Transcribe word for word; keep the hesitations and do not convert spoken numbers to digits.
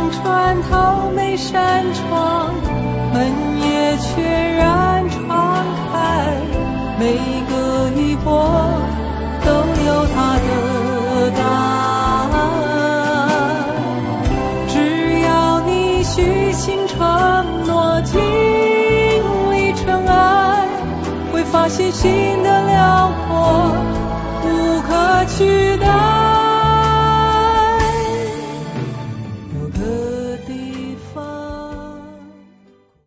像穿透每扇窗，门也全然敞开，每个一波都有它的答案。只要你虚心承诺，经历尘埃，会发现心的辽阔